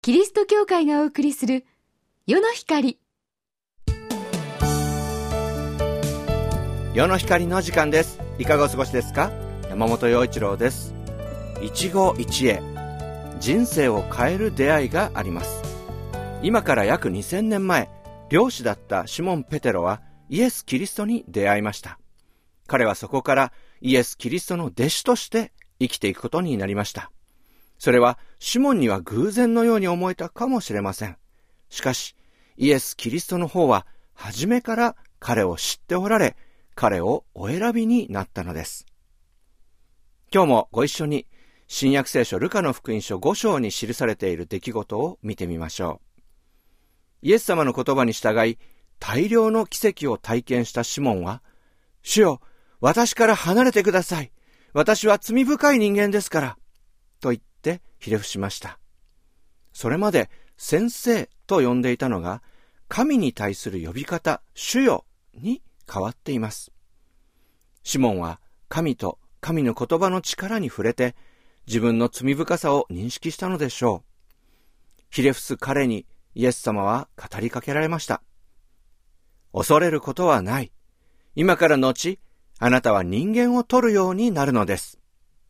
キリスト教会がお送りする世の光。 世の光の時間です。いかがお過ごしですか？山本陽一郎です。一期一会、人生を変える出会いがあります。今から約2000年前、漁師だったシモン・ペテロはイエス・キリストに出会いました。彼はそこからイエス・キリストの弟子として生きていくことになりました。それはシモンには偶然のように思えたかもしれません。しかし、イエス・キリストの方は初めから彼を知っておられ、彼をお選びになったのです。今日もご一緒に新約聖書ルカの福音書5章に記されている出来事を見てみましょう。イエス様の言葉に従い、大量の奇跡を体験したシモンは、主よ、私から離れてください。私は罪深い人間ですから。と言ってひれ伏しました。それまで先生と呼んでいたのが、神に対する呼び方、主よに変わっています。シモンは神と神の言葉の力に触れて、自分の罪深さを認識したのでしょう。ひれ伏す彼にイエス様は語りかけられました。恐れることはない。今から後、あなたは人間を取るようになるのです。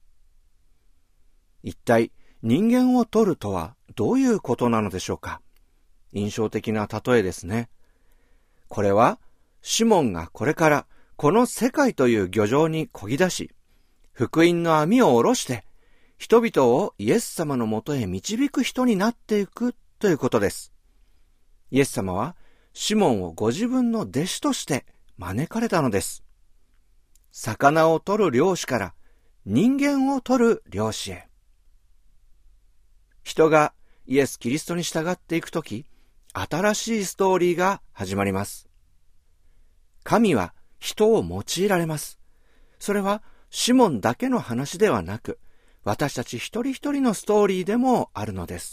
一体人間を取るとはどういうことなのでしょうか？印象的な例えですね。これはシモンがこれからこの世界という漁場に漕ぎ出し、福音の網を下ろして、人々をイエス様のもとへ導く人になっていくということです。イエス様はシモンをご自分の弟子として招かれたのです。魚を取る漁師から人間を取る漁師へ。人がイエス・キリストに従っていくとき、新しいストーリーが始まります。神は人を用いられます。それはシモンだけの話ではなく、私たち一人一人のストーリーでもあるのです。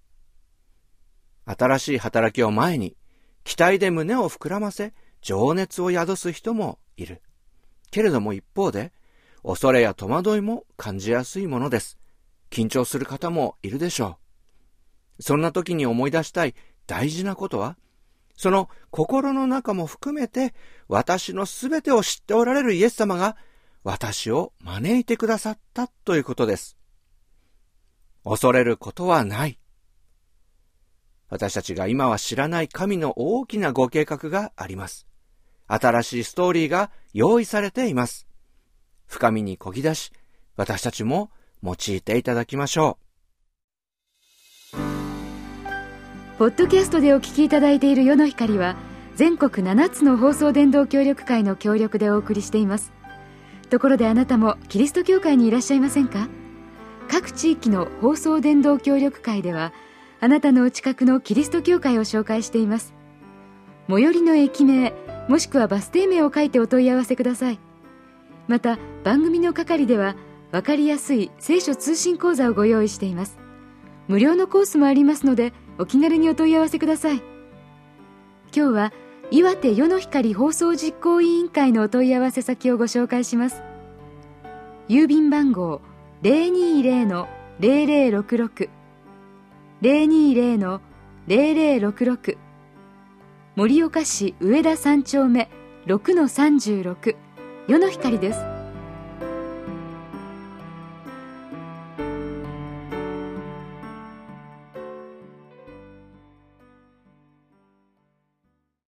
新しい働きを前に、期待で胸を膨らませ、情熱を宿す人もいる。けれども一方で、恐れや戸惑いも感じやすいものです。緊張する方もいるでしょう。そんな時に思い出したい大事なことは、その心の中も含めて私のすべてを知っておられるイエス様が私を招いてくださったということです。恐れることはない。私たちが今は知らない神の大きなご計画があります。新しいストーリーが用意されています。深みに漕ぎ出し、私たちも用いていただきましょう。 ポッドキャストでお聞きいただいている世の光は、全国7つの放送伝道協力会の協力でお送りしています。ところであなたもキリスト教会にいらっしゃいませんか？各地域の放送伝道協力会では、あなたのお近くのキリスト教会を紹介しています。最寄りの駅名、もしくはバス停名を書いてお問い合わせください。また、番組の係では、わかりやすい聖書通信講座をご用意しています。無料のコースもありますので、お気軽にお問い合わせください。今日は岩手世の光放送実行委員会のお問い合わせ先をご紹介します。郵便番号 020-0066 020-0066、 盛岡市上田3丁目 6-36 世の光です。